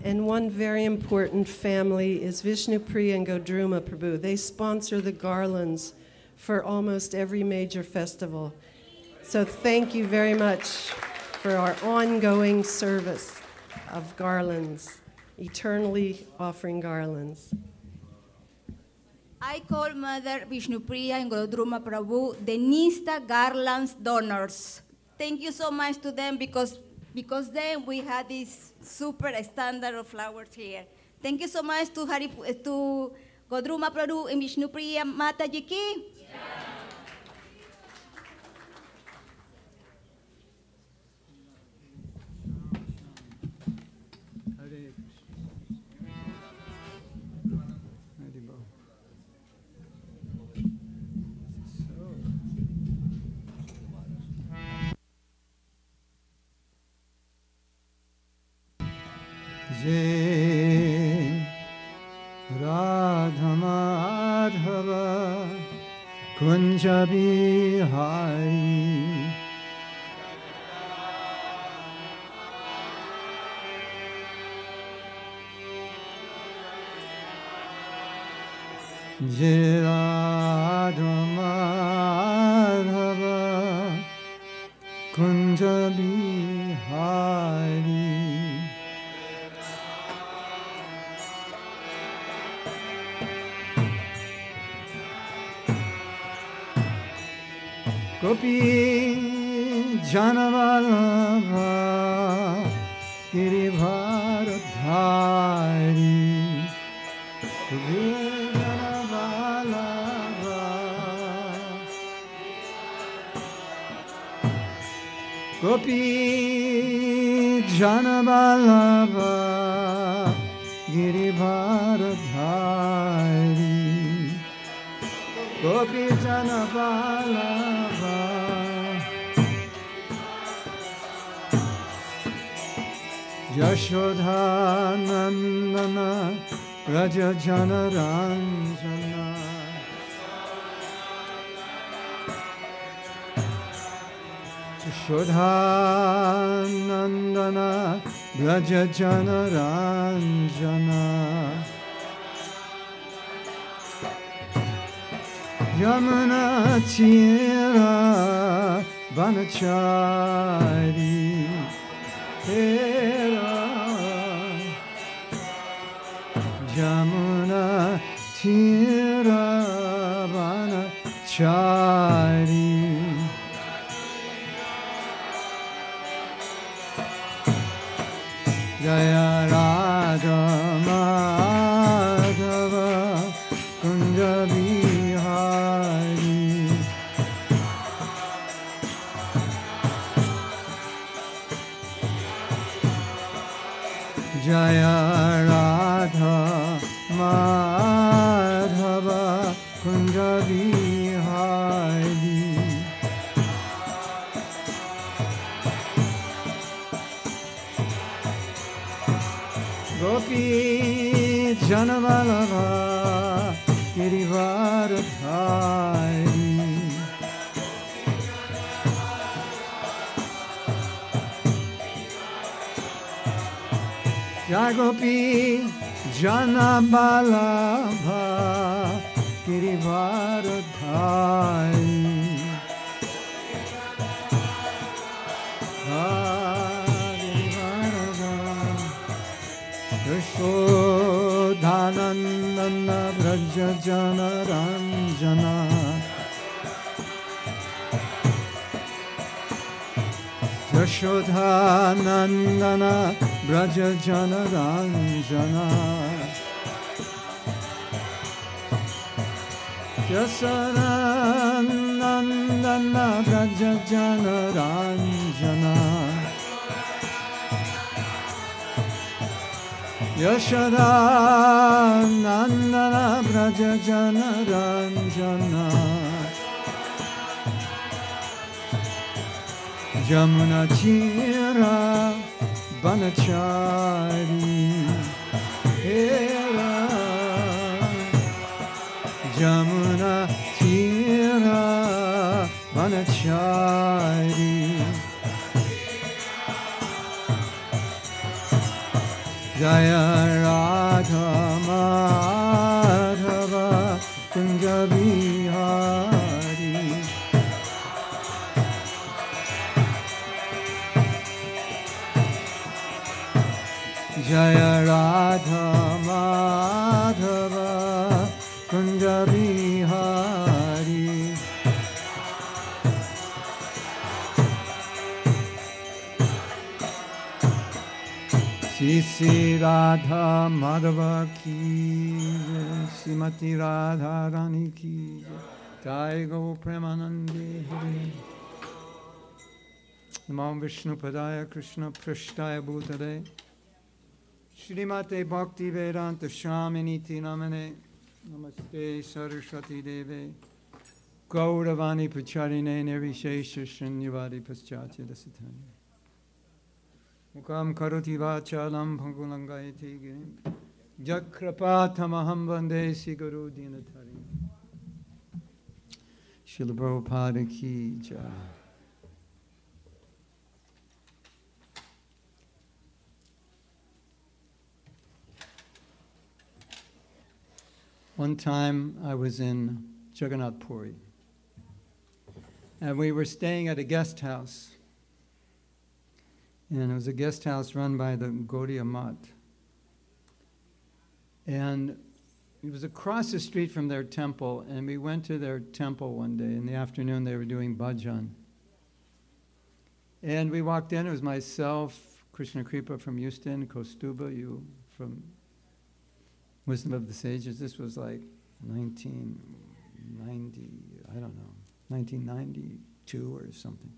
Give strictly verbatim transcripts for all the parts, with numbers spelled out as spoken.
And one very important family is Vishnupriya and Godruma Prabhu. They sponsor the garlands for almost every major festival. So thank you very much for our ongoing service of garlands, eternally offering garlands. I call Mother Vishnupriya and Godruma Prabhu the Nista Garlands donors. Thank you so much to them because, because then we had this super standard of flowers here. Thank you so much to, Hari, to Godruma Prabhu and Vishnupriya Mataji ki. Jai Radha Madhava Kunja Bihari Jai Radha Madhava Kunja Bihari Gopi Janavalabha Giribharadhari Gopi Janavalabha Gopi Janavalabha Giribharadhari Gopi Janavalabha Yashodha Nandana Raja Jana Ranjana Yashodha Nandana Raja Jana Ranjana Yamuna Tira Vanachari Hera Yamuna Tira Vanachari Jaya Radha Madhava Kunja Bihari Jaya Radha Madhava Kunja Bihari Gopi Janavalabha Girivardhari Jagopi Janavalabha Girivardhari Yashodhanandana Vraja Jana Ranjana Yashodhanandana Vraja Jana Ranjana Yashodhanandana Vraja Jana Ranjana Yashoda Nandana Braja Jana Ranjana Jamuna Tira Vanachari Hera Jamuna Tira Vanachari Jaya Radha Madhava Kunja Bihari. Jaya Radha Madhava Kunja Bihari. Shri Shri Radha Madhava ki jai, Srimati Radha Rani ki jai, Jai Go Premanande Hari. Namo Vishnu Padaya Krishna Prishtaya Bhutale Shrimate Bhakti Vedanta Swaminiti Namane Namaste Saraswati Deve Gauravani Pacharine Nirvishesha Shunyavadi Paschatya Dasitanya Mukam Karoti Vachalam Pangulangayati Girim Jakrapatamaham Vande Siguru Dinatari. Srila Prabhupada Ki Jai. One time I was in Jagannath Puri, and we were staying at a guest house, and it was a guest house run by the Gaudiya Math. And it was across the street from their temple, and we went to their temple one day. In the afternoon, they were doing bhajan. And we walked in, it was myself, Krishna Kripa from Houston, Kostuba, you from Wisdom of the Sages. This was like nineteen ninety, I don't know, nineteen ninety-two or something.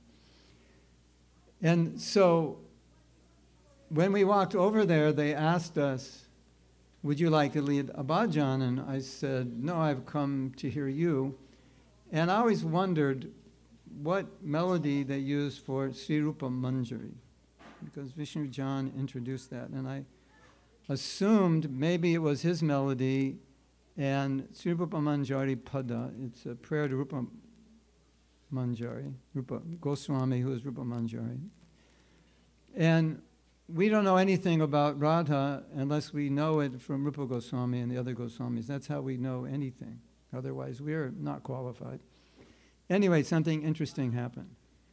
And so when we walked over there, they asked us, would you like to lead a bhajan? And I said, no, I've come to hear you. And I always wondered what melody they used for Sri Rupa Manjari, because Vishnu Jan introduced that. And I assumed maybe it was his melody, and Sri Rupa Manjari Pada, it's a prayer to Rupa Manjari, Rupa Goswami, who is Rupa Manjari. And we don't know anything about Radha unless we know it from Rupa Goswami and the other Goswamis. That's how we know anything. Otherwise, we're not qualified. Anyway, something interesting happened.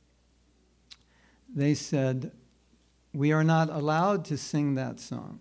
They said, we are not allowed to sing that song.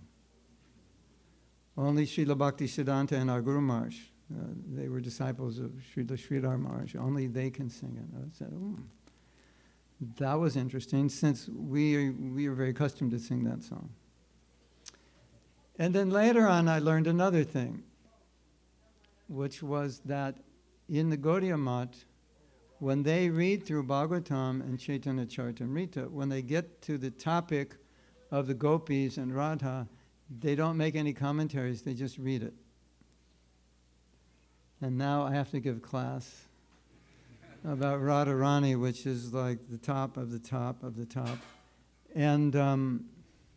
Only Srila Bhakti Siddhanta and our Guru Maharaj, uh, they were disciples of Srila Sridhar Maharaj, only they can sing it. I said, oh, that was interesting, since we are, we are very accustomed to sing that song. And then later on, I learned another thing, which was that in the Gaudiya Math, when they read through Bhagavatam and Chaitanya Charitamrita, when they get to the topic of the gopis and Radha, they don't make any commentaries, they just read it. And now I have to give class about Radharani, which is like the top of the top of the top. And um,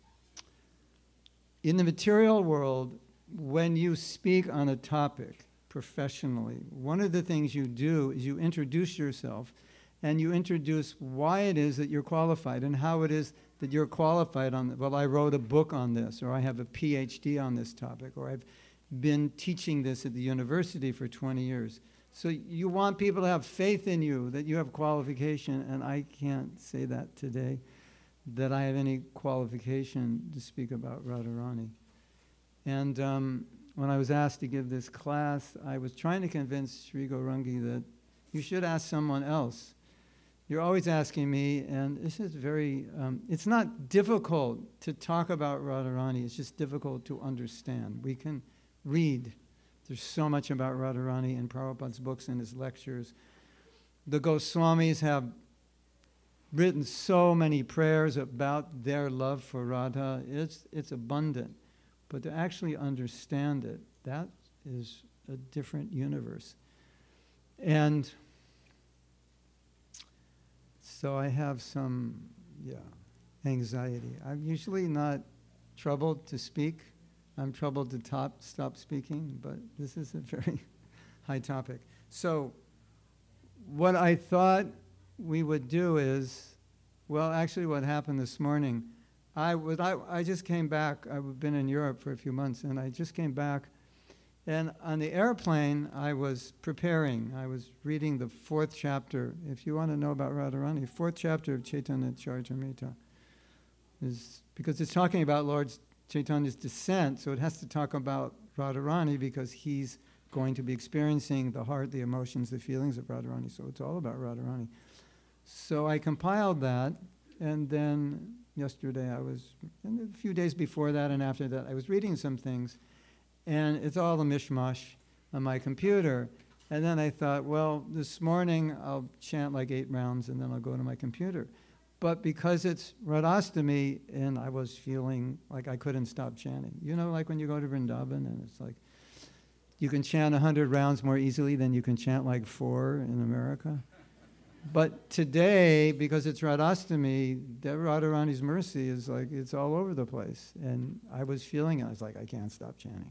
in the material world, when you speak on a topic professionally, one of the things you do is you introduce yourself, and you introduce why it is that you're qualified and how it is that you're qualified on, well, I wrote a book on this, or I have a P H D on this topic, or I've been teaching this at the university for twenty years. So you want people to have faith in you, that you have qualification, and I can't say that today, that I have any qualification to speak about Radharani. And um, when I was asked to give this class, I was trying to convince Sri Gaurangi that you should ask someone else. You're always asking me, and this is very, um, it's not difficult to talk about Radharani, it's just difficult to understand. We can read. There's so much about Radharani in Prabhupada's books and his lectures. The Goswamis have written so many prayers about their love for Radha. It's, it's abundant. But to actually understand it, that is a different universe. And so I have some, yeah, anxiety. I'm usually not troubled to speak. I'm troubled to top, stop speaking, but this is a very high topic. So what I thought we would do is, well, actually what happened this morning, I, was, I, I just came back. I've been in Europe for a few months, and I just came back. And on the airplane, I was preparing. I was reading the fourth chapter. If you want to know about Radharani, fourth chapter of Chaitanya Charitamrita is because it's talking about Lord Chaitanya's descent, so it has to talk about Radharani because he's going to be experiencing the heart, the emotions, the feelings of Radharani. So it's all about Radharani. So I compiled that, and then yesterday I was, and a few days before that and after that, I was reading some things. And it's all a mishmash on my computer. And then I thought, well, this morning I'll chant like eight rounds and then I'll go to my computer. But because it's Radhastami, and I was feeling like I couldn't stop chanting. You know, like when you go to Vrindavan and it's like, you can chant one hundred rounds more easily than you can chant like four in America. But today, because it's Radhastami, Radharani's mercy is like, it's all over the place. And I was feeling it. I was like, I can't stop chanting.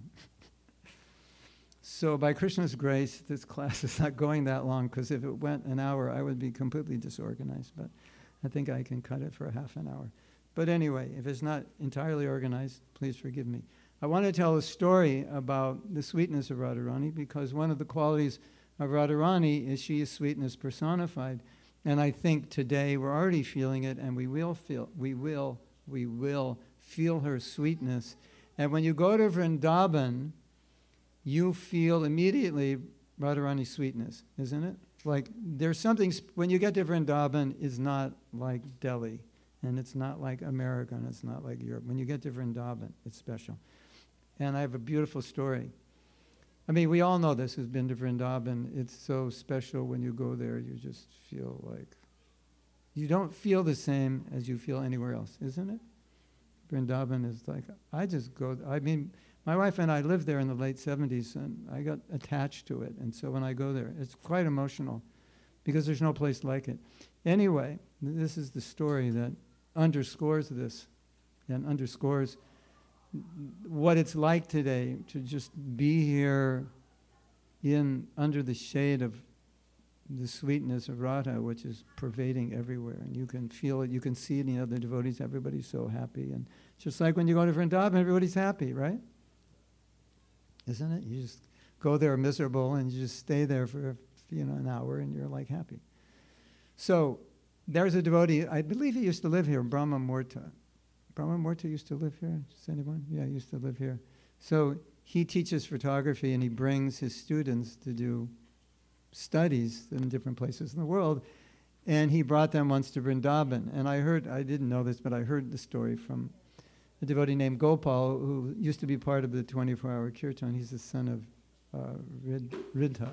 So by Krishna's grace, this class is not going that long, because if it went an hour, I would be completely disorganized. But I think I can cut it for a half an hour. But anyway, if it's not entirely organized, please forgive me. I want to tell a story about the sweetness of Radharani, because one of the qualities of Radharani is she is sweetness personified. And I think today we're already feeling it, and we will feel, we will, we will feel her sweetness. And when you go to Vrindavan, you feel immediately Radharani's sweetness, isn't it? Like there's something, when you get to Vrindavan, it's not like Delhi, and it's not like America, and it's not like Europe. When you get to Vrindavan, it's special. And I have a beautiful story. I mean, we all know this who's been to Vrindavan. It's so special when you go there. You just feel like, you don't feel the same as you feel anywhere else, isn't it? Vrindavan is like, I just go, I mean, my wife and I lived there in the late seventies, and I got attached to it. And so when I go there, it's quite emotional, because there's no place like it. Anyway, this is the story that underscores this, and underscores what it's like today to just be here in under the shade of the sweetness of Radha, which is pervading everywhere, and you can feel it, you can see it in the other devotees. Everybody's so happy, and just like when you go to Vrindavan, everybody's happy, right? Isn't it? You just go there miserable, and you just stay there for you know an hour, and you're like happy. So there's a devotee. I believe he used to live here, Brahma Murta. Brahma Murta used to live here? Does anyone? Yeah, he used to live here. So he teaches photography, and he brings his students to do studies in different places in the world. And he brought them once to Vrindavan. And I heard, I didn't know this, but I heard the story from a devotee named Gopal, who used to be part of the twenty-four hour kirtan. He's the son of uh, Rid- Riddha.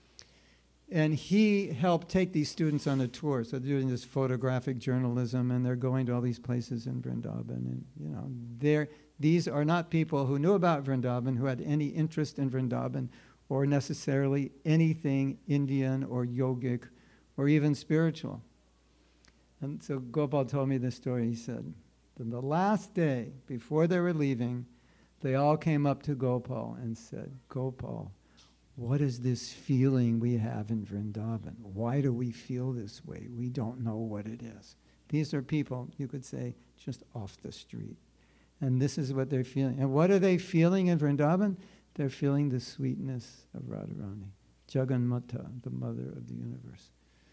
And he helped take these students on a tour. So they're doing this photographic journalism, and they're going to all these places in Vrindavan. And, you know, they're, these are not people who knew about Vrindavan, who had any interest in Vrindavan, or necessarily anything Indian or yogic or even spiritual. And so Gopal told me this story. He said, on the last day, before they were leaving, they all came up to Gopal and said, Gopal, what is this feeling we have in Vrindavan? Why do we feel this way? We don't know what it is. These are people, you could say, just off the street. And this is what they're feeling. And what are they feeling in Vrindavan? They're feeling the sweetness of Radharani, Jagannatha, the mother of the universe.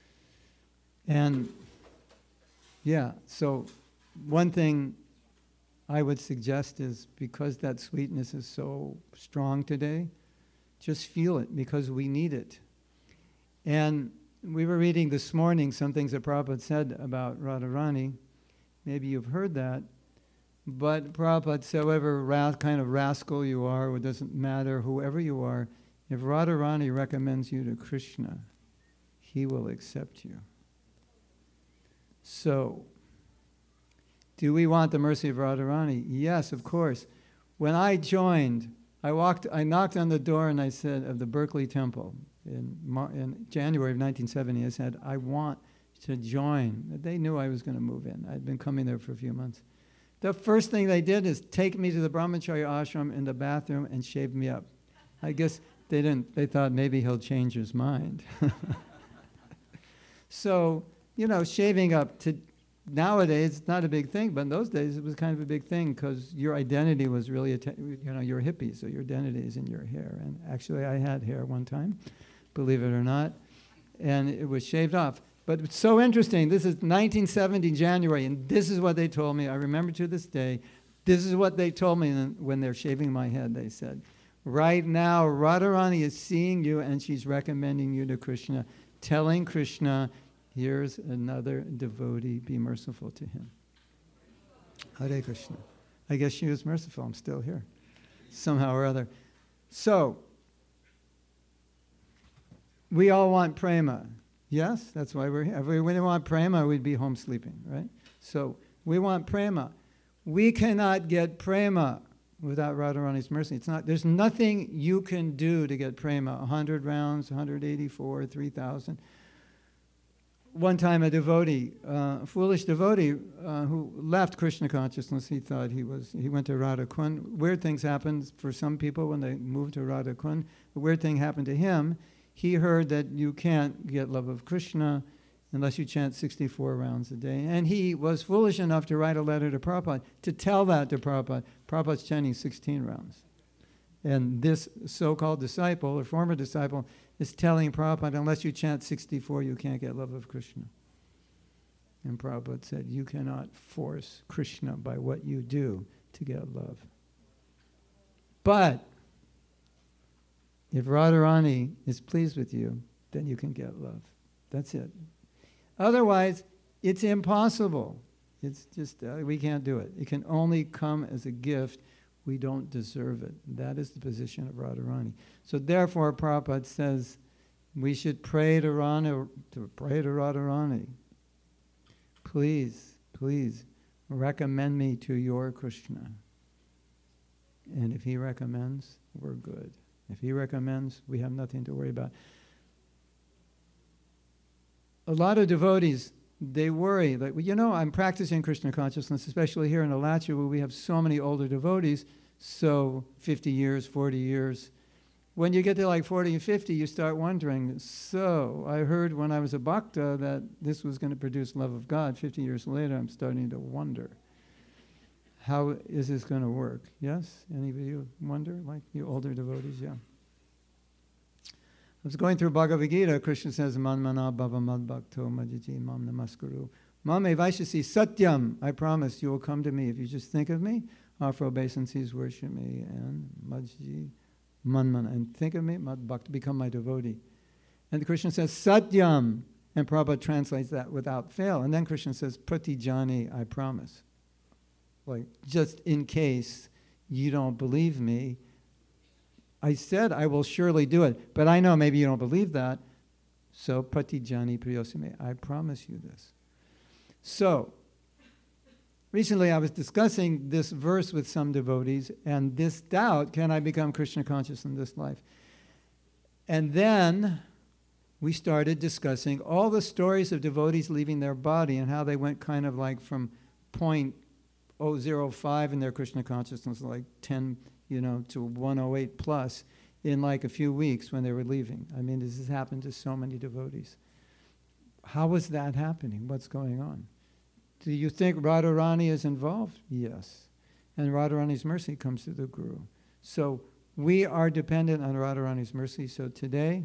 And yeah, so one thing I would suggest is, because that sweetness is so strong today, just feel it, because we need it. And we were reading this morning some things that Prabhupada said about Radharani. Maybe you've heard that. But Prabhupada said, however ra- kind of rascal you are, it doesn't matter, whoever you are, if Radharani recommends you to Krishna, he will accept you. So, do we want the mercy of Radharani? Yes, of course. When I joined, I walked. I knocked on the door and I said, of the Berkeley Temple in, Mar- in January of nineteen seventy. I said, I want to join. They knew I was going to move in. I'd been coming there for a few months. The first thing they did is take me to the Brahmacharya ashram in the bathroom and shave me up. I guess they didn't. They thought maybe he'll change his mind. So, you know, shaving up to nowadays it's not a big thing, but in those days it was kind of a big thing because your identity was really, atta- you know, you're a hippie, so your identity is in your hair. And actually I had hair one time, believe it or not, and it was shaved off. But it's so interesting. This is nineteen seventy, January, and this is what they told me. I remember to this day, this is what they told me when they're shaving my head. They said, right now, Radharani is seeing you and she's recommending you to Krishna, telling Krishna, here's another devotee, be merciful to him. Hare Krishna. I guess she was merciful. I'm still here, somehow or other. So, we all want prema. Yes, that's why we're here. If we didn't want prema, we'd be home sleeping, right? So, we want prema. We cannot get prema without Radharani's mercy. It's not. There's nothing you can do to get prema. one hundred rounds, one hundred eighty-four, three thousand. One time a devotee, uh, a foolish devotee uh, who left Krishna consciousness, he thought he was, he went to Radha Kund. Weird things happened for some people when they moved to Radha Kund. The weird thing happened to him. He heard that you can't get love of Krishna unless you chant sixty-four rounds a day. And he was foolish enough to write a letter to Prabhupada to tell that to Prabhupada. Prabhupada's chanting sixteen rounds. And this so-called disciple, or former disciple, is telling Prabhupada, unless you chant sixty-four, you can't get love of Krishna. And Prabhupada said, you cannot force Krishna by what you do to get love. But if Radharani is pleased with you, then you can get love. That's it. Otherwise, it's impossible. It's just, uh, we can't do it. It can only come as a gift. We don't deserve it. That is the position of Radharani. So therefore, Prabhupada says, we should pray to, Rana, to pray to Radharani. Please, please, recommend me to your Krishna. And if he recommends, we're good. If he recommends, we have nothing to worry about. A lot of devotees, they worry, like, well, you know, I'm practicing Krishna consciousness, especially here in Alachua, where we have so many older devotees, so fifty years, forty years. When you get to like forty and fifty, you start wondering, so I heard when I was a bhakta that this was going to produce love of God. fifty years later, I'm starting to wonder, how is this going to work? Yes? Anybody wonder, like you older devotees? Yeah. I was going through Bhagavad Gita. Krishna says, Man mana bhava mad bhakto majiji mam namaskuru. Mame vaishasi satyam. I promise you will come to me. If you just think of me, offer obeisances, worship me, and majji manmana. And think of me, mad bhakta, become my devotee. And Krishna says, satyam. And Prabhupada translates that without fail. And then Krishna says, pratijani, I promise. Like, just in case you don't believe me, I said I will surely do it, but I know maybe you don't believe that, so pratijani priyosime, I promise you this. So, recently I was discussing this verse with some devotees, and this doubt, can I become Krishna conscious in this life? And then we started discussing all the stories of devotees leaving their body and how they went kind of like from point oh zero five in their Krishna consciousness, like ten, you know, to one oh eight plus in like a few weeks when they were leaving. I mean, this has happened to so many devotees. How is that happening? What's going on? Do you think Radharani is involved? Yes. And Radharani's mercy comes through the Guru. So we are dependent on Radharani's mercy. So today,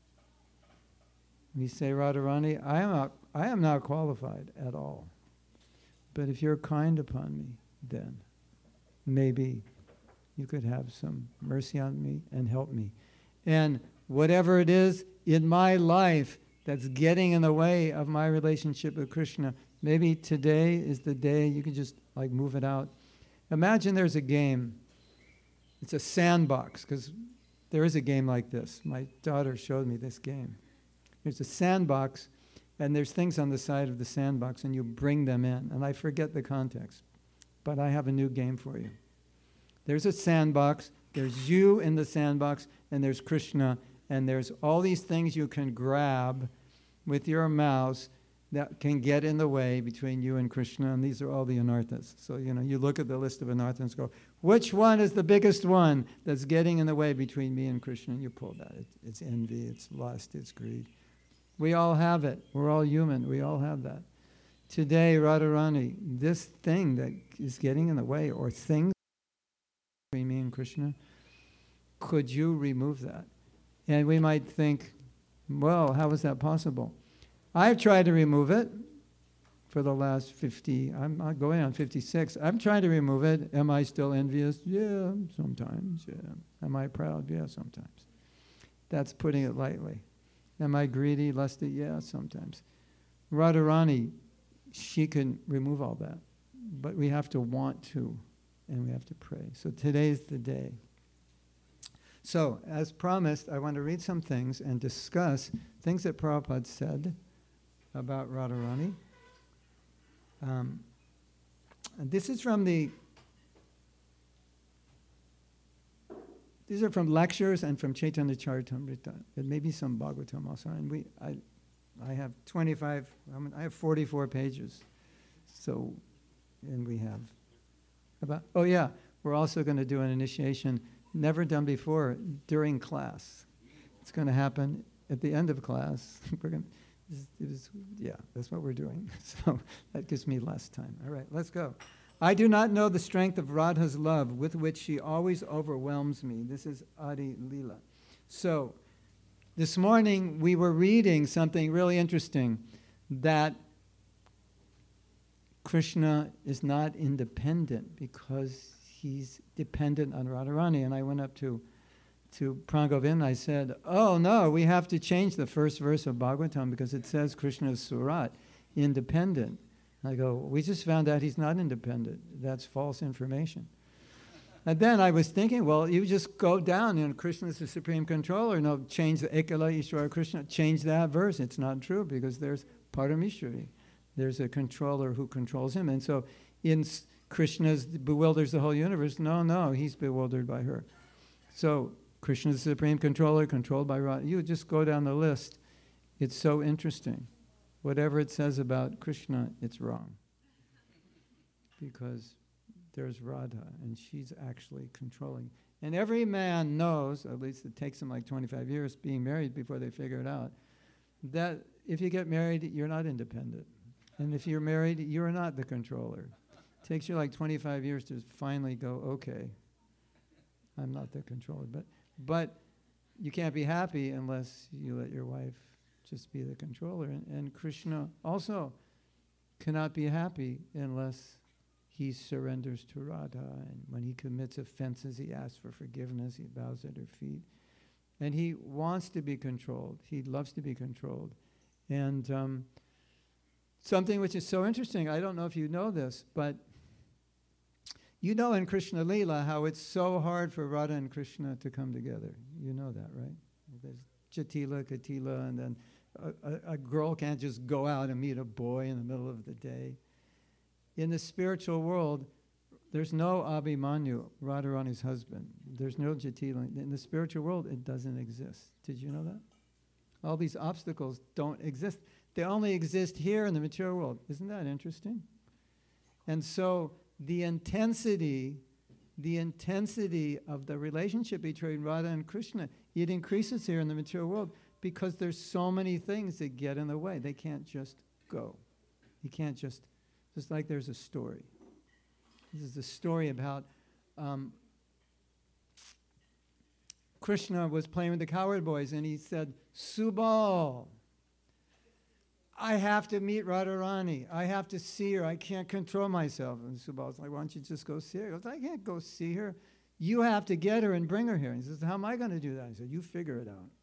we say, Radharani, I am not, I am not qualified at all. But if you're kind upon me, then maybe you could have some mercy on me and help me. And whatever it is in my life that's getting in the way of my relationship with Krishna, maybe today is the day you can just like move it out. Imagine there's a game. It's a sandbox, because there is a game like this. My daughter showed me this game. There's a sandbox, and there's things on the side of the sandbox, and you bring them in. And I forget the context, but I have a new game for you. There's a sandbox, there's you in the sandbox, and there's Krishna, and there's all these things you can grab with your mouse that can get in the way between you and Krishna, and these are all the anarthas. So, you know, you look at the list of anarthas and go, which one is the biggest one that's getting in the way between me and Krishna? And you pull that. It, it's envy, it's lust, it's greed. We all have it. We're all human. We all have that. today, Radharani, this thing that is getting in the way, or things between me and Krishna, could you remove that? And we might think, well, how is that possible? I've tried to remove it for the last fifty, I'm not going on fifty-six. I've tried to remove it. Am I still envious? Yeah, sometimes, yeah. Am I proud? Yeah, sometimes. That's putting it lightly. Am I greedy, lusty? Yeah, sometimes. Radharani, she can remove all that. But we have to want to, and we have to pray. So today's the day. So, as promised, I want to read some things and discuss things that Prabhupada said about Radharani. Um, and this is from the, these are from lectures and from Chaitanya Charitamrita. There may be some Bhagavatam also. And we, I, I have twenty-five, I, mean, I have forty-four pages. So, and we have about, oh yeah, we're also going to do an initiation, never done before, during class. It's going to happen at the end of class. We're going to, It is, yeah, that's what we're doing. So that gives me less time. All right, let's go. I do not know the strength of Radha's love with which she always overwhelms me. This is Adi Leela. So this morning we were reading something really interesting, that Krishna is not independent because he's dependent on Radharani. And I went up to to Prangovind, and I said, oh no, we have to change the first verse of Bhagavatam because it says Krishna is Surat, independent. And I go, we just found out he's not independent. That's false information. And then I was thinking, well, you just go down, you know, Krishna is the supreme controller. No, change the Ekala Ishvara Krishna, change that verse. It's not true because there's Parameshwari. There's a controller who controls him. And so in Krishna bewilders the whole universe. No, no, he's bewildered by her. So Krishna is the supreme controller, controlled by Radha. You just go down the list. It's so interesting. Whatever it says about Krishna, it's wrong. Because there's Radha, and she's actually controlling. And every man knows, at least it takes them like twenty-five years being married before they figure it out, that if you get married, you're not independent. And if you're married, you're not the controller. It takes you like twenty-five years to finally go, okay, I'm not the controller. But But you can't be happy unless you let your wife just be the controller. And, and Krishna also cannot be happy unless he surrenders to Radha. And when he commits offenses, he asks for forgiveness. He bows at her feet. And he wants to be controlled. He loves to be controlled. And um, something which is so interesting, I don't know if you know this, but you know in Krishna Leela how it's so hard for Radha and Krishna to come together. You know that, right? There's Jatila, Katila, and then a, a, a girl can't just go out and meet a boy in the middle of the day. In the spiritual world, there's no Abhimanyu, Radharani's husband. There's no Jatila. In the spiritual world, it doesn't exist. Did you know that? All these obstacles don't exist. They only exist here in the material world. Isn't that interesting? And so the intensity, the intensity of the relationship between Radha and Krishna, it increases here in the material world because there's so many things that get in the way. They can't just go. You can't just, just like there's a story. This is a story about um, Krishna was playing with the cowherd boys and he said, Subal, I have to meet Radharani. I have to see her. I can't control myself. And Subal's like, why don't you just go see her? He goes, I can't go see her. You have to get her and bring her here. And he says, how am I going to do that? He said, you figure it out.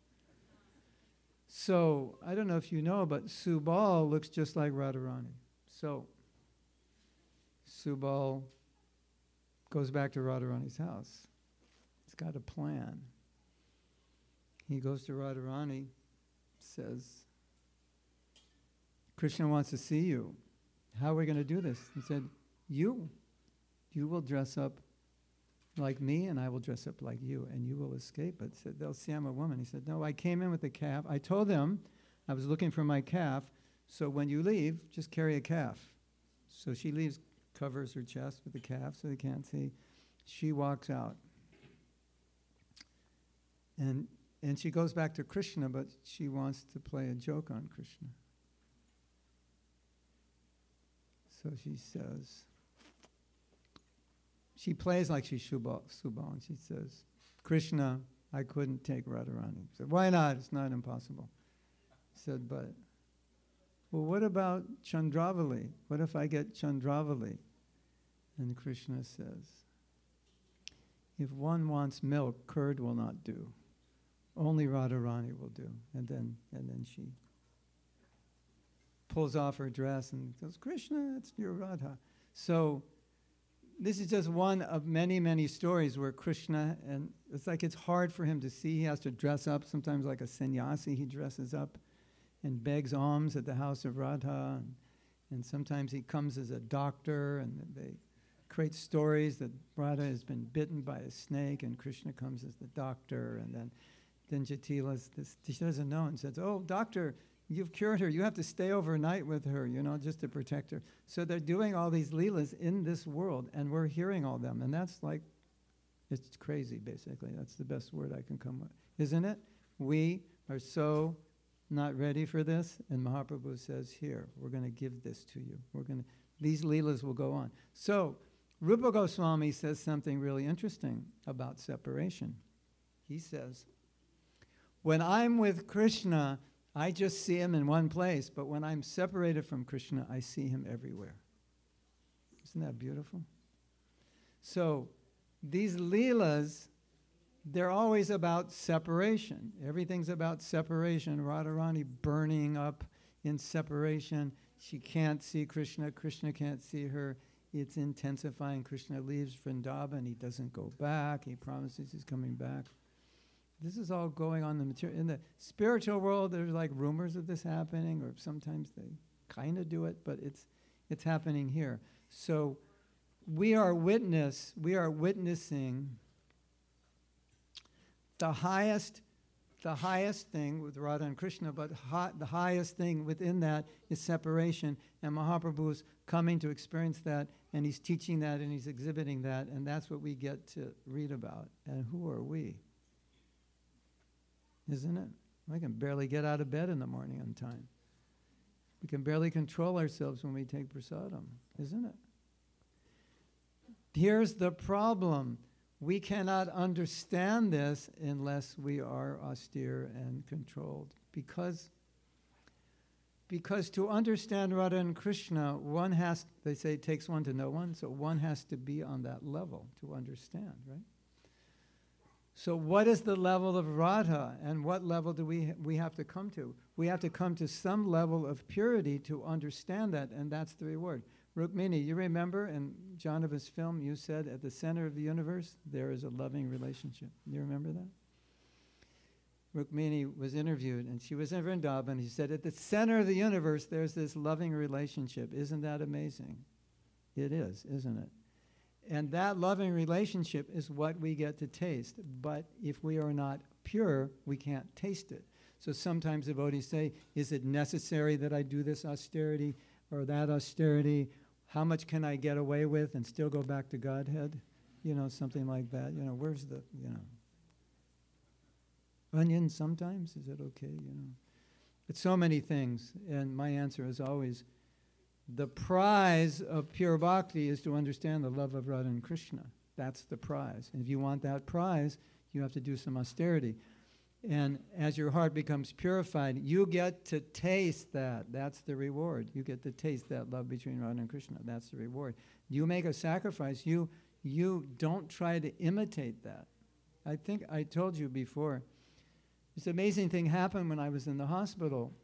So, I don't know if you know, but Subal looks just like Radharani. So, Subal goes back to Radharani's house. He's got a plan. He goes to Radharani, says, Krishna wants to see you. How are we going to do this? He said, you. You will dress up like me, and I will dress up like you, and you will escape it. He said, they'll see I'm a woman. He said, no, I came in with a calf. I told them I was looking for my calf, so when you leave, just carry a calf. So she leaves, covers her chest with the calf so they can't see. She walks out. And and she goes back to Krishna, but she wants to play a joke on Krishna. So she says, she plays like she's Subal, Subal, and she says, Krishna, I couldn't take Radharani. I said, why not? It's not impossible. He said, but, well, what about Chandravali? What if I get Chandravali? And Krishna says, if one wants milk, curd will not do. Only Radharani will do. And then, and then she pulls off her dress and goes, Krishna, it's your Radha. So this is just one of many, many stories where Krishna, and it's like it's hard for him to see. He has to dress up, sometimes like a sannyasi, he dresses up and begs alms at the house of Radha. And, and sometimes he comes as a doctor, and they create stories that Radha has been bitten by a snake, and Krishna comes as the doctor, and then, then Jatila's, this, she doesn't know, and says, oh, doctor, you've cured her. You have to stay overnight with her, you know, just to protect her. So they're doing all these leelas in this world, and we're hearing all them. And that's like, it's crazy, basically. That's the best word I can come with. Isn't it? We are so not ready for this, and Mahaprabhu says, here, we're going to give this to you. We're going to, these leelas will go on. So Rupa Goswami says something really interesting about separation. He says, when I'm with Krishna, I just see him in one place, but when I'm separated from Krishna, I see him everywhere. Isn't that beautiful? So these leelas, they're always about separation. Everything's about separation. Radharani burning up in separation. She can't see Krishna. Krishna can't see her. It's intensifying. Krishna leaves Vrindavan. He doesn't go back. He promises he's coming back. This is all going on in the material. In the spiritual world, there's like rumors of this happening, or sometimes they kind of do it, but it's it's happening here. So we are witness, we are witnessing the highest, the highest thing with Radha and Krishna, but hi, the highest thing within that is separation. And Mahaprabhu's coming to experience that, and he's teaching that, and he's exhibiting that, and that's what we get to read about. And who are we? Isn't it? We can barely get out of bed in the morning on time. We can barely control ourselves when we take prasadam, isn't it? Here's the problem. We cannot understand this unless we are austere and controlled. Because, because to understand Radha and Krishna, one has, they say it takes one to know one, so one has to be on that level to understand, right? So what is the level of Radha, and what level do we we have to come to? We have to come to some level of purity to understand that, and that's the reward. Rukmini, you remember in Jana's film, you said at the center of the universe, there is a loving relationship. You remember that? Rukmini was interviewed, and she was in Vrindavan. He said, at the center of the universe, there's this loving relationship. Isn't that amazing? It is, isn't it? And that loving relationship is what we get to taste. But if we are not pure, we can't taste it. So sometimes devotees say, is it necessary that I do this austerity or that austerity? How much can I get away with and still go back to Godhead? You know, something like that. You know, where's the, you know. Onions sometimes, is it okay? You know. It's so many things. And my answer is always, the prize of pure bhakti is to understand the love of Radha and Krishna. That's the prize. And if you want that prize, you have to do some austerity. And as your heart becomes purified, you get to taste that. That's the reward. You get to taste that love between Radha and Krishna. That's the reward. You make a sacrifice. You, you don't try to imitate that. I think I told you before, this amazing thing happened when I was in the hospital.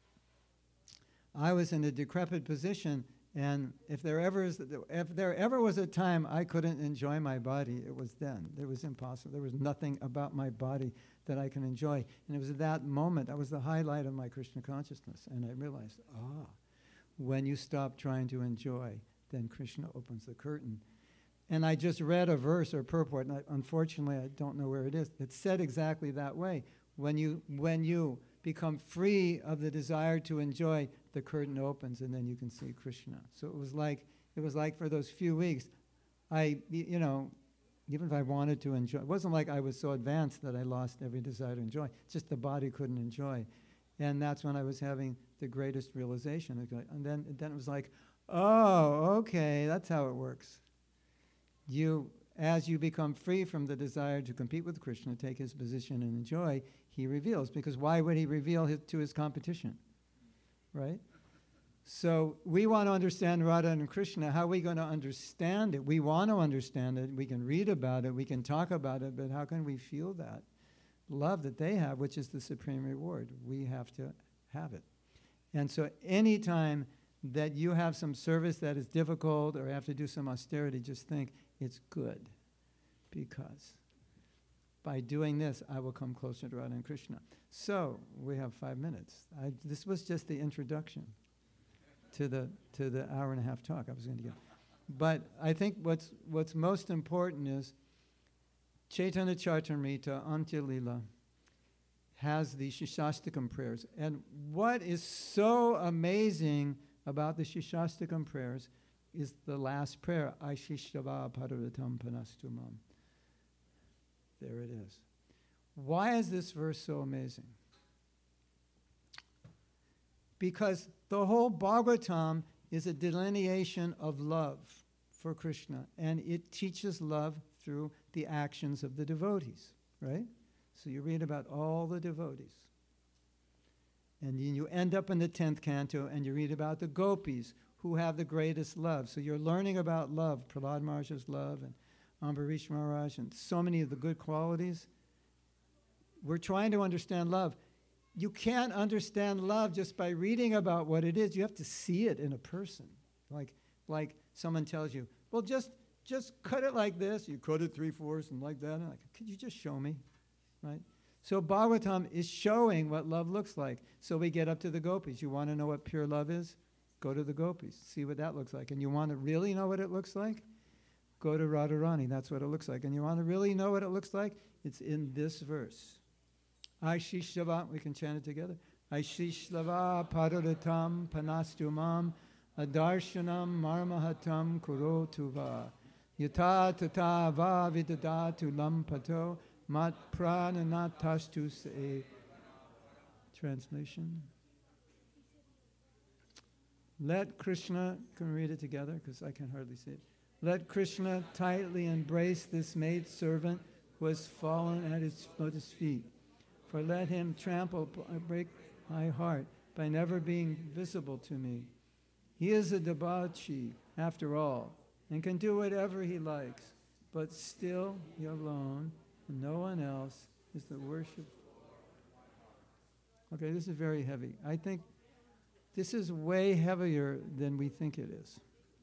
I was in a decrepit position, and if there ever is, if there ever was a time I couldn't enjoy my body, it was then. It was impossible. There was nothing about my body that I can enjoy. And it was at that moment, that was the highlight of my Krishna consciousness. And I realized, ah, when you stop trying to enjoy, then Krishna opens the curtain. And I just read a verse or purport, and I, unfortunately I don't know where it is. It said exactly that way. When you, when you become free of the desire to enjoy, the curtain opens, and then you can see Krishna. So it was like, it was like for those few weeks, I, you know, even if I wanted to enjoy, it wasn't like I was so advanced that I lost every desire to enjoy. It's just the body couldn't enjoy. And that's when I was having the greatest realization. And then, then it was like, Oh, okay, that's how it works. You, as you become free from the desire to compete with Krishna, take his position and enjoy, he reveals. Because why would he reveal his, to his competition? Right? So we want to understand Radha and Krishna. How are we going to understand it? We want to understand it. We can read about it. We can talk about it. But how can we feel that love that they have, which is the supreme reward? We have to have it. And so anytime that you have some service that is difficult or have to do some austerity, just think it's good. Because by doing this, I will come closer to Radha and Krishna. So we have five minutes. I, this was just the introduction to the to the hour and a half talk I was going to give. But I think what's what's most important is Chaitanya Charitamrita Antya Lila has the Shishastakam prayers. And what is so amazing about the Shishastakam prayers is the last prayer, Aishishava Paravatam Panastumam. There it is. Why is this verse so amazing? Because the whole Bhagavatam is a delineation of love for Krishna, and it teaches love through the actions of the devotees, right? So you read about all the devotees. And you end up in the tenth canto, and you read about the gopis, who have the greatest love. So you're learning about love, Prahlad Maharaj's love, and Ambarish Maharaj, and so many of the good qualities. We're trying to understand love. You can't understand love just by reading about what it is. You have to see it in a person. Like, like someone tells you, well, just just cut it like this. You cut it three-fourths and like that. And like, could you just show me? Right? So Bhagavatam is showing what love looks like. So we get up to the gopis. You want to know what pure love is? Go to the gopis. See what that looks like. And you want to really know what it looks like? Go to Radharani. That's what it looks like. And you want to really know what it looks like? It's in this verse. Aishishava, we can chant it together. Aishishava paradatam panastumam adarshanam marmahatam kurotuva yata tata va vidadatu lampato mat prananatastu se. Translation. Let Krishna, can we read it together? Because I can hardly see it. Let Krishna tightly embrace this maid servant who has fallen at his lotus feet. For let him trample, break my heart by never being visible to me. He is a debauchee, after all, and can do whatever he likes, but still he alone, and no one else, is the worship. Okay, this is very heavy. I think this is way heavier than we think it is.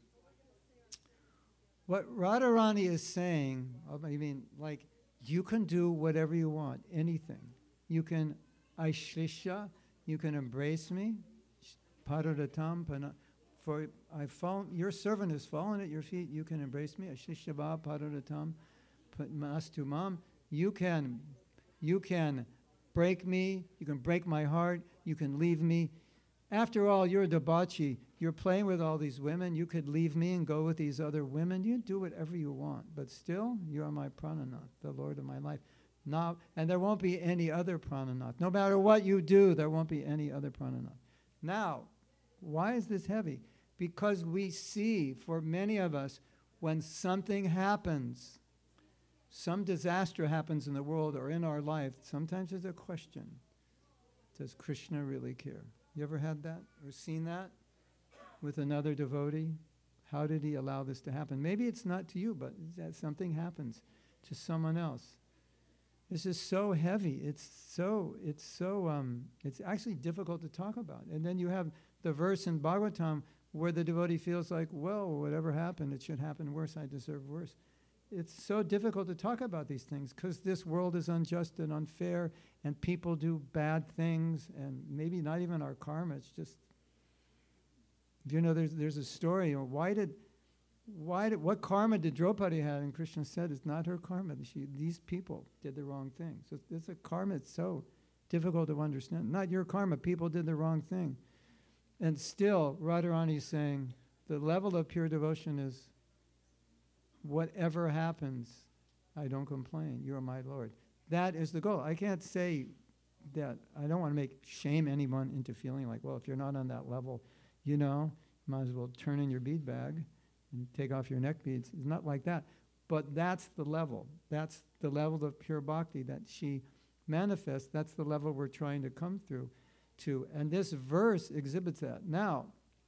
What Radharani is saying, I mean, like, you can do whatever you want, anything. You can aishlisha, you can embrace me, paradatam, for I've fallen, your servant has fallen at your feet, you can embrace me, aishlishabha paradatam mastumam. You can, you can break me, you can break my heart, you can leave me. After all, you're a debauchee. You're playing with all these women. You could leave me and go with these other women. You do whatever you want. But still, you are my prananath, the Lord of my life. Now, and there won't be any other prananath. No matter what you do, there won't be any other prananath. Now, why is this heavy? Because we see, for many of us, when something happens, some disaster happens in the world or in our life, sometimes there's a question. Does Krishna really care? You ever had that or seen that with another devotee? How did he allow this to happen? Maybe it's not to you, but that something happens to someone else. This is so heavy. It's so, it's so, um, it's actually difficult to talk about. And then you have the verse in Bhagavatam where the devotee feels like, well, whatever happened, it should happen worse. I deserve worse. It's so difficult to talk about these things because this world is unjust and unfair and people do bad things and maybe not even our karma. It's just, you know, there's there's a story. Why did, why did, what karma did Draupadi have? And Krishna said it's not her karma. She, these people did the wrong thing. So it's a karma. It's so difficult to understand. Not your karma. People did the wrong thing. And still, Radharani is saying the level of pure devotion is, whatever happens, I don't complain. You are my Lord. That is the goal. I can't say that. I don't want to make shame anyone into feeling like, well, if you're not on that level, you know, might as well turn in your bead bag and take off your neck beads. It's not like that. But that's the level. That's the level of pure bhakti that she manifests. That's the level we're trying to come through to. And this verse exhibits that. Now,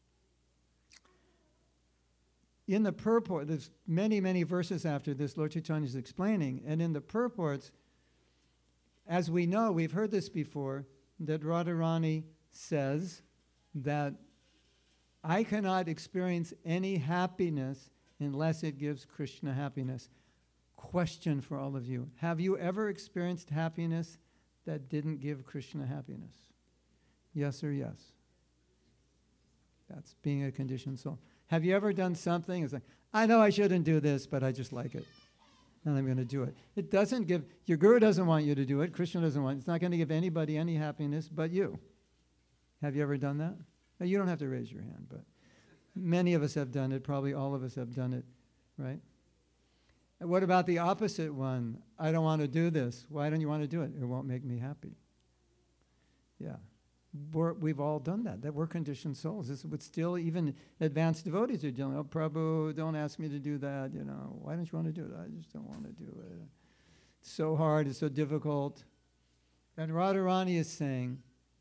in the purport, there's many, many verses after this Lord Chaitanya is explaining, and in the purports, as we know, we've heard this before, that Radharani says that I cannot experience any happiness unless it gives Krishna happiness. Question for all of you. Have you ever experienced happiness that didn't give Krishna happiness? Yes or yes? That's being a conditioned soul. Have you ever done something? It's like, I know I shouldn't do this, but I just like it. And I'm going to do it. It doesn't give, your guru doesn't want you to do it. Krishna doesn't want it. It's not going to give anybody any happiness but you. Have you ever done that? Now, you don't have to raise your hand, but many of us have done it. Probably all of us have done it, right? And what about the opposite one? I don't want to do this. Why don't you want to do it? It won't make me happy. Yeah. We're, we've all done that. That we're conditioned souls. This would still, even advanced devotees are doing, oh, Prabhu, don't ask me to do that. You know, why don't you want to do it? I just don't want to do it. It's so hard. It's so difficult. And Radharani is saying,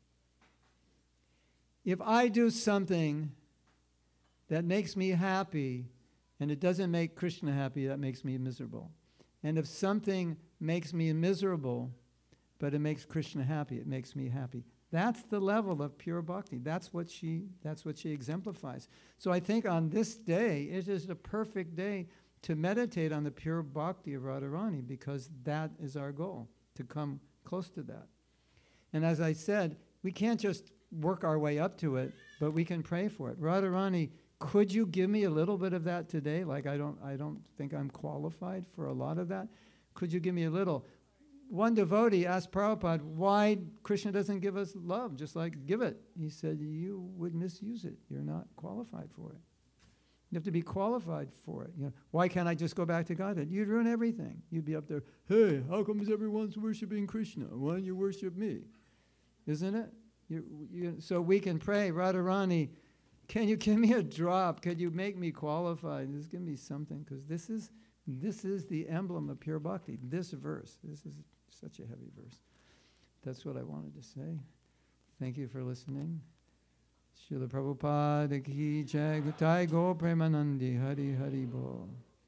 if I do something that makes me happy and it doesn't make Krishna happy, that makes me miserable. And if something makes me miserable, but it makes Krishna happy, it makes me happy. That's the level of pure bhakti. That's what she, that's what she exemplifies. So I think on this day, it is a perfect day to meditate on the pure bhakti of Radharani, because that is our goal, to come close to that. And as I said, we can't just work our way up to it, but we can pray for it. Radharani, could you give me a little bit of that today? Like I don't, I don't think I'm qualified for a lot of that. Could you give me a little? One devotee asked Prabhupada why Krishna doesn't give us love, just like give it. He said, you would misuse it. You're not qualified for it. You have to be qualified for it. You know, why can't I just go back to Godhead? You'd ruin everything. You'd be up there, hey, how come everyone's worshiping Krishna? Why don't you worship me? Isn't it? You, you, so we can pray, Radharani, can you give me a drop? Could you make me qualified? Just give me something, because this is this is the emblem of pure bhakti. This verse, this is such a heavy verse. That's what I wanted to say. Thank you for listening. Srila Prabhupada ki jai, Gutai Go Premanandi, Hari Hari Bo.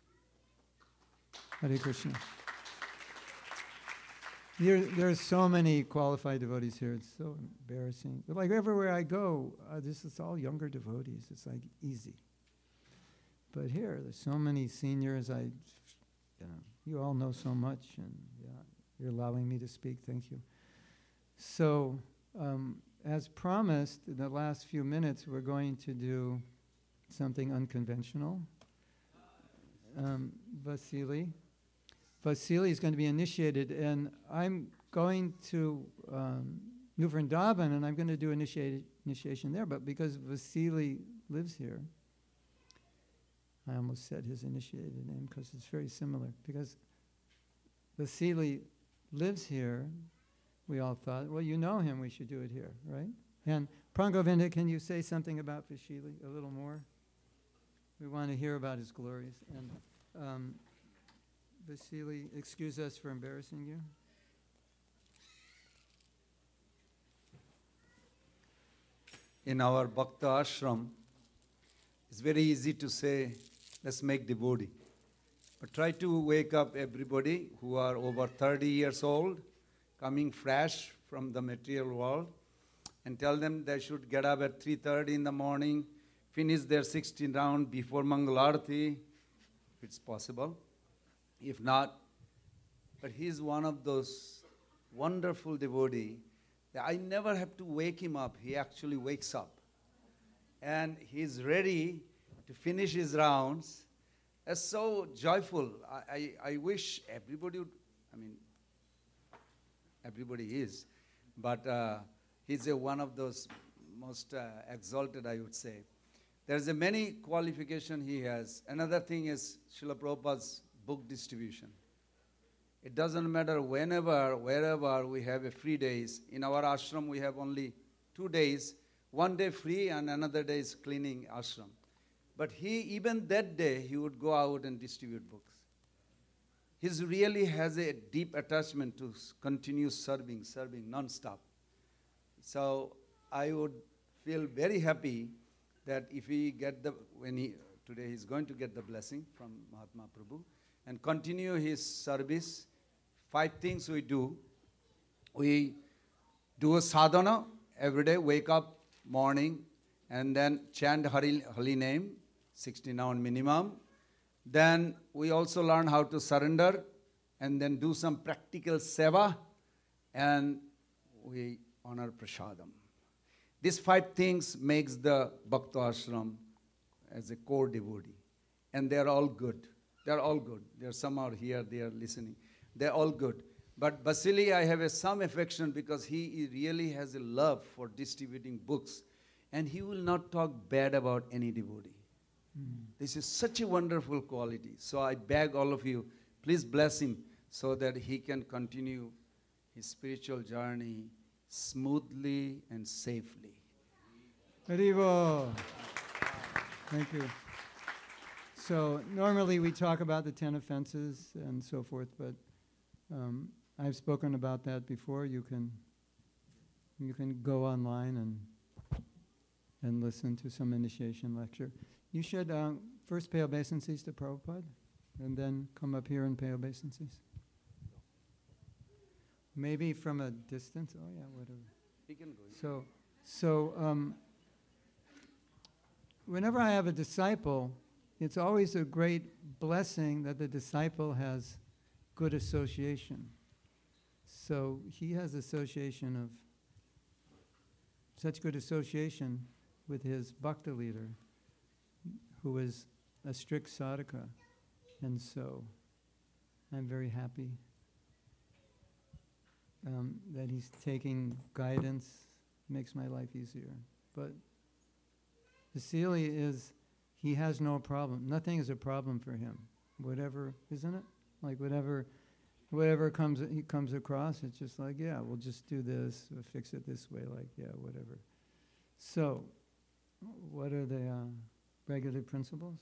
Hare Krishna. There, there are so many qualified devotees here. It's so embarrassing. But like everywhere I go, uh, this is all younger devotees. It's like easy. But here, there's so many seniors. I, you know, you all know so much, and yeah, you're allowing me to speak. Thank you. So, um, as promised, in the last few minutes, we're going to do something unconventional. Um, Vasily. Vasily is going to be initiated, and I'm going to um, New Vrindavan, and I'm going to do initiate, initiation there, but because Vasily lives here, I almost said his initiated name because it's very similar, because Vasily lives here, we all thought, well, you know him, we should do it here, right? And Prangovinda, can you say something about Vasily a little more? We want to hear about his glories. And um, Vasily, excuse us for embarrassing you. In our Bhakta ashram, it's very easy to say, let's make devotee. But try to wake up everybody who are over thirty years old, coming fresh from the material world, and tell them they should get up at three thirty in the morning, finish their sixteen round before Mangalarti, if it's possible. If not, but he's one of those wonderful devotee that I never have to wake him up. He actually wakes up. And he's ready to finish his rounds. It's so joyful. I, I, I wish everybody would, I mean, everybody is, but uh, he's a, one of those most uh, exalted, I would say. There's a many qualification he has. Another thing is Srila Prabhupada's book distribution. It doesn't matter whenever, wherever we have a free days. In our ashram we have only two days. one day free and another day is cleaning ashram. But he, even that day, he would go out and distribute books. He really has a deep attachment to s- continue serving, serving non-stop. So I would feel very happy that if he get the, when he, today he's going to get the blessing from Mahatma Prabhu and continue his service. Five things we do. We do a sadhana every day, wake up morning, and then chant Hari, Hari name, sixty noun minimum. Then we also learn how to surrender and then do some practical seva, and we honor prasadam. These five things makes the Bhakta Ashram as a core devotee. And they're all good. They're all good. There some are here, they are listening. They're all good. But Basili, I have a some affection because he really has a love for distributing books. And he will not talk bad about any devotee. Mm. This is such a wonderful quality. So I beg all of you, please bless him so that he can continue his spiritual journey smoothly and safely. Haribo. Thank you. So normally we talk about the ten offenses and so forth, but um, I've spoken about that before. You can you can go online and and listen to some initiation lecture. You should um, first pay obeisances to Prabhupada, and then come up here and pay obeisances. Maybe from a distance. Oh yeah, whatever. He can go. So, so um, whenever I have a disciple, it's always a great blessing that the disciple has good association. So he has association of such good association with his bhakta leader, who is a strict sadhaka, and so I'm very happy um, that he's taking guidance. Makes my life easier. But Vasily is, he has no problem. Nothing is a problem for him. Whatever, isn't it? Like whatever, whatever comes he comes across, it's just like, yeah, we'll just do this, we'll fix it this way, like, yeah, whatever. So, what are the uh, regular principles?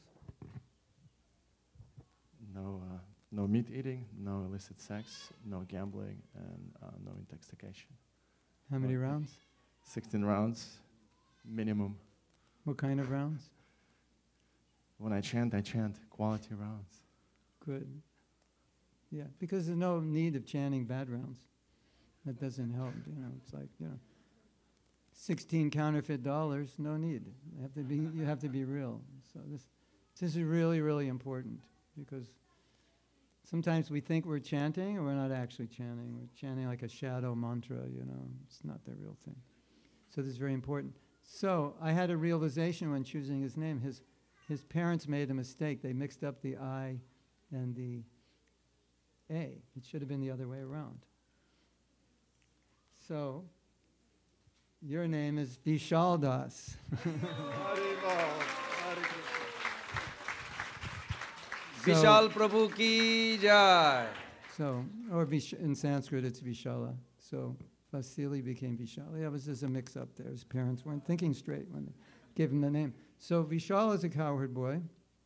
No, uh, no meat eating, no illicit sex, no gambling, and uh, no intoxication. How many Okay. rounds? Sixteen rounds, minimum. What kind of rounds? When I chant, I chant quality rounds. Good. Yeah, because there's no need of chanting bad rounds. That doesn't help, you know. It's like, you know, sixteen counterfeit dollars, no need. You have to be, you have to be real. So this, this is really, really important because sometimes we think we're chanting and we're not actually chanting. We're chanting like a shadow mantra, you know. It's not the real thing. So this is very important. So I had a realization when choosing his name. His, his parents made a mistake. They mixed up the I and the A. It should have been the other way around. So, your name is Vishal Das. Vishal Prabhu ki jai. So, or Vish- in Sanskrit it's Vishala. So, Vasily became Vishal. Yeah, it was just a mix-up there. His parents weren't thinking straight when they gave him the name. So, Vishal is a cowherd boy.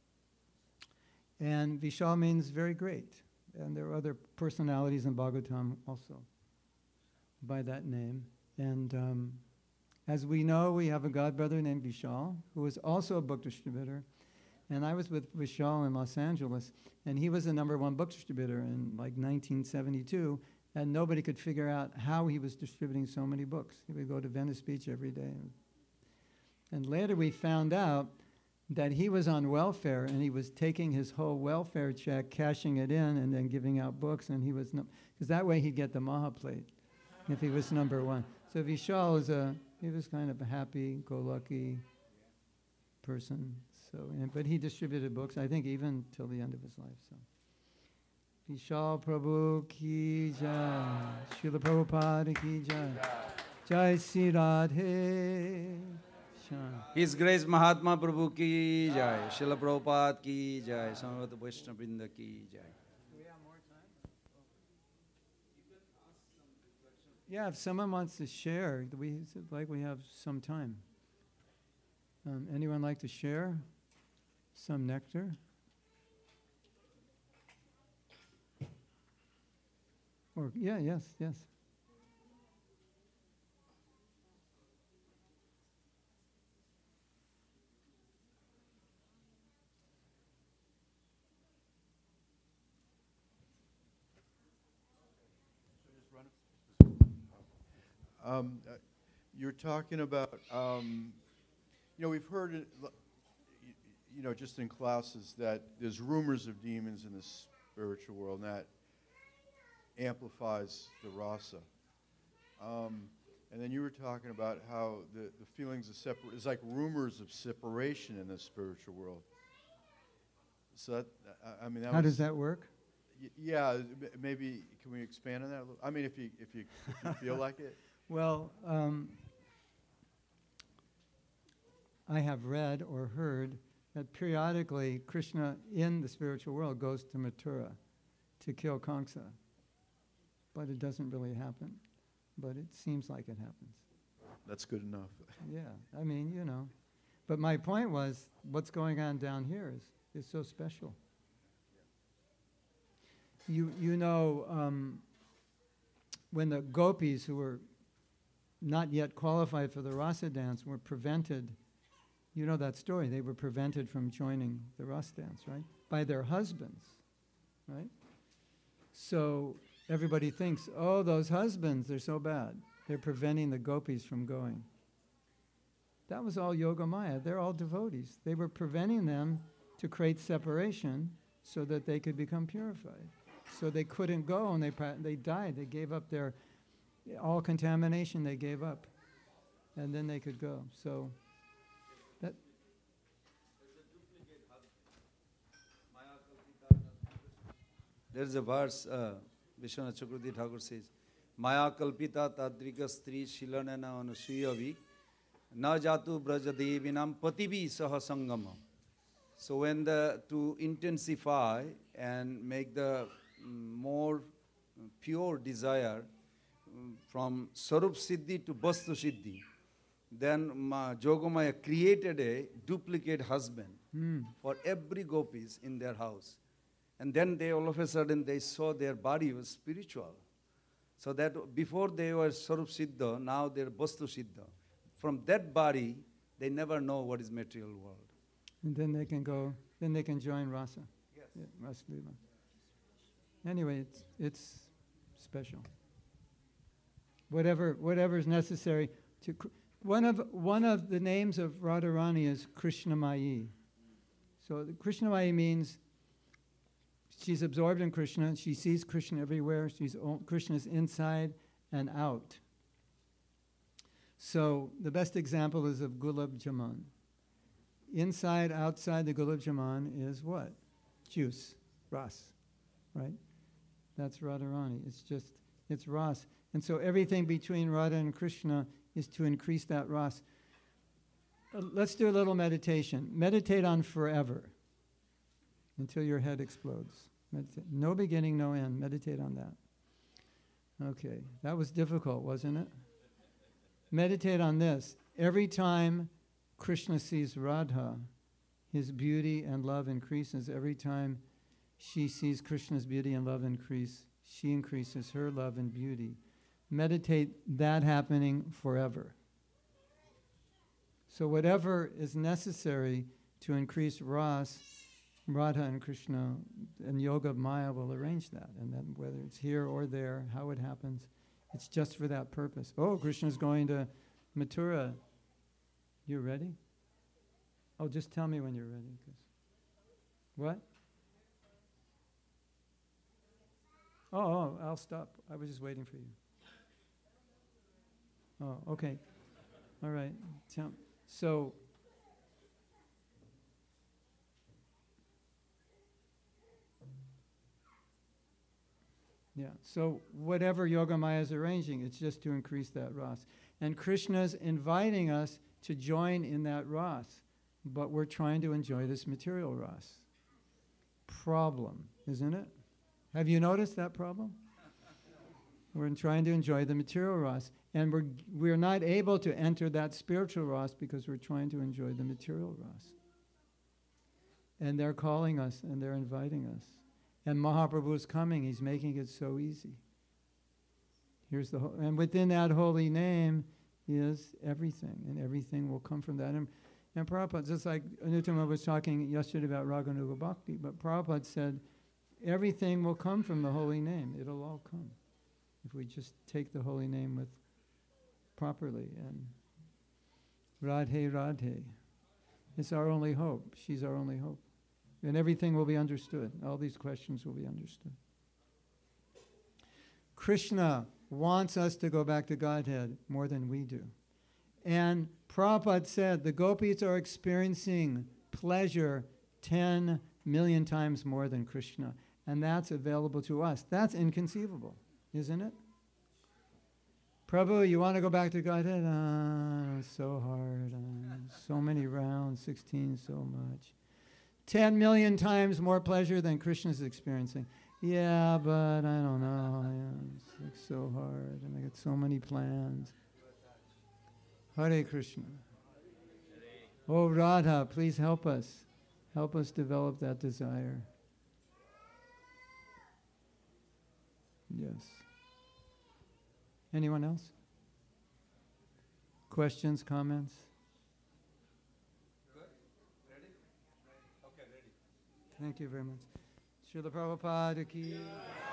And Vishal means very great. And there are other personalities in Bhagavatam also by that name. And um, as we know, we have a godbrother named Vishal, who is also a book distributor. And I was with Vishal in Los Angeles, and he was the number one book distributor in like nineteen seventy-two, and nobody could figure out how he was distributing so many books. He would go to Venice Beach every day. And later we found out that he was on welfare, and he was taking his whole welfare check, cashing it in, and then giving out books, and he was, because no, that way he'd get the Maha plate if he was number one. So Vishal was a, he was kind of a happy-go-lucky person. So, and, but he distributed books, I think, even till the end of his life. So, Vishal Prabhu ki jai, Srila Prabhupada ki jai, Jai Sri Radhe. His Grace Mahatma Prabhu ki jai, Srila Prabhupada ki jai, Samavata Vaishnava Vrinda ki jai. Do we have more time? Yeah, if someone wants to share, we like we have some time. Um, anyone like to share some nectar? Or, yeah, yes, yes. Um, uh, you're talking about, um, you know, we've heard, it, l- y- you know, just in classes that there's rumors of demons in the spiritual world, and that amplifies the rasa. Um, and then you were talking about how the, the feelings of separation, it's like rumors of separation in the spiritual world. So that, I- I mean, that How was, does that work? y- yeah, m- maybe, can we expand on that a little? I mean, if you, if you, if you feel like it. Well, um, I have read or heard that periodically Krishna in the spiritual world goes to Mathura to kill Kamsa. But it doesn't really happen. But it seems like it happens. That's good enough. Yeah, I mean, you know. But my point was, what's going on down here is, is so special. You, you know, um, when the gopis who were not yet qualified for the rasa dance were prevented, you know that story, they were prevented from joining the rasa dance, right? By their husbands, right? So everybody thinks, oh, those husbands, they're so bad. They're preventing the gopis from going. That was all Yoga Maya. They're all devotees. They were preventing them to create separation so that they could become purified. So they couldn't go, and they pra- they died. They gave up their, all contamination they gave up. And then they could go. So that... There's a verse, uh, Vishwanath Chakravarti Thakur says, Maya kalpita tadrika stri shilanana anasuyavi na jatu brajadevinam pativi saha sangama. So when the, to intensify and make the mm, more pure desire mm, from Sarup Siddhi to Vastu Siddhi, then Ma, Jogamaya created a duplicate husband Mm. for every gopis in their house. And then they all of a sudden they saw their body was spiritual. So that before they were Sarup Siddha, now they're Vastu Siddha. From that body, they never know what is material world. And then they can go, then they can join rasa. Yes. Yeah, Rasa Lila. Anyway, it's, it's special. Whatever, whatever's necessary to... cr- One of, one of the names of Radharani is Krishnamayi. So the Krishnamayi means she's absorbed in Krishna. She sees Krishna everywhere. She's o- Krishna's inside and out. So the best example is of Gulab Jamun. Inside, outside the Gulab Jamun is what? Juice, ras, right? That's Radharani. It's just, it's ras. And so everything between Radha and Krishna is to increase that ras. Uh, let's do a little meditation. Meditate on forever until your head explodes. Medita- no beginning, no end. Meditate on that. Okay, that was difficult, wasn't it? Meditate on this. Every time Krishna sees Radha, his beauty and love increases. Every time she sees Krishna's beauty and love increase, she increases her love and beauty. Meditate that happening forever. So whatever is necessary to increase ras, Radha and Krishna and Yoga Maya will arrange that. And then whether it's here or there, how it happens, it's just for that purpose. Oh, Krishna's going to Mathura. You ready? Oh, just tell me when you're ready. 'Cause what? Oh, oh, I'll stop. I was just waiting for you. Oh, okay. All right. Tell- So, yeah. So whatever Yoga Maya is arranging, it's just to increase that ras. And Krishna's inviting us to join in that ras, but we're trying to enjoy this material ras. Problem, isn't it? Have you noticed that problem? We're trying to enjoy the material ras. And we're, we're not able to enter that spiritual Ras because we're trying to enjoy the material Ras. And they're calling us and they're inviting us. And Mahaprabhu is coming. He's making it so easy. Here's the ho- and within that holy name is everything, and everything will come from that. And, and Prabhupada, just like Anuttama was talking yesterday about Raganuga Bhakti, but Prabhupada said, everything will come from the holy name. It'll all come if we just take the holy name with properly. And Radhe Radhe. It's our only hope. She's our only hope. And everything will be understood. All these questions will be understood. Krishna wants us to go back to Godhead more than we do. And Prabhupada said the gopis are experiencing pleasure ten million times more than Krishna. And that's available to us. That's inconceivable, isn't it? Prabhu, you want to go back to Godhead? Ah, it's so hard. Ah, so many rounds, sixteen, so much. ten million times more pleasure than Krishna's experiencing. Yeah, but I don't know. Yeah, it's like so hard, and I got so many plans. Hare Krishna. Oh, Radha, please help us. Help us develop that desire. Yes. Anyone else? Questions, comments? Good? Ready? Okay, ready. Thank you very much. Srila Prabhupada ki.